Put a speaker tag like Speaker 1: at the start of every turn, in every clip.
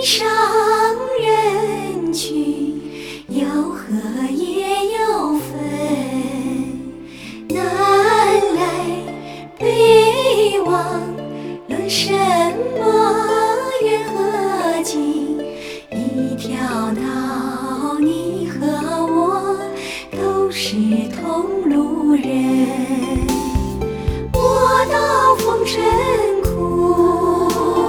Speaker 1: 上人去，有合也有分，南来北往，论什么远和近？一条道，你和我都是同路人。我道风尘苦，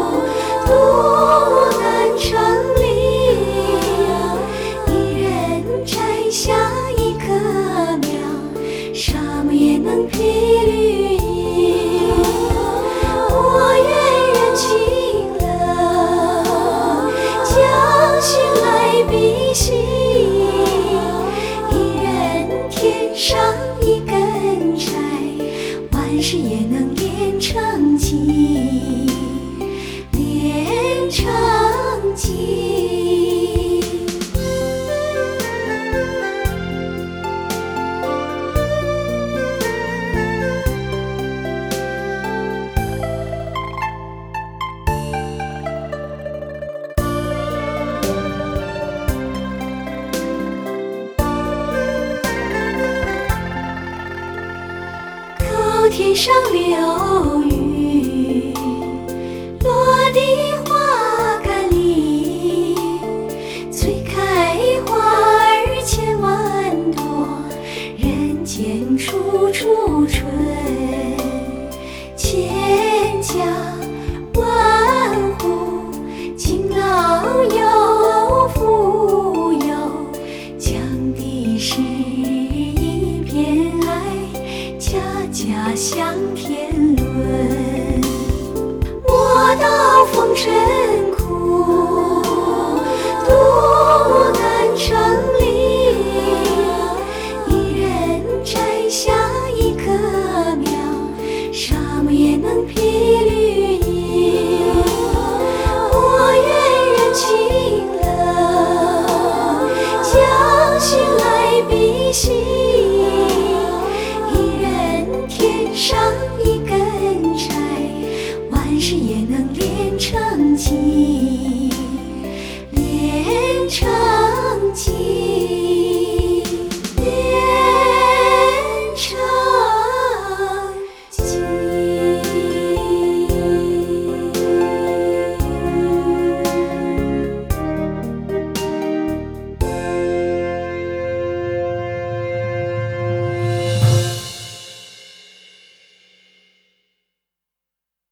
Speaker 1: 渡难成林，一人摘下一棵苗，什么也能披绿荫。我愿人情乐，将心来比心，一人添上一根柴，万事也能连成机，连成机。天上流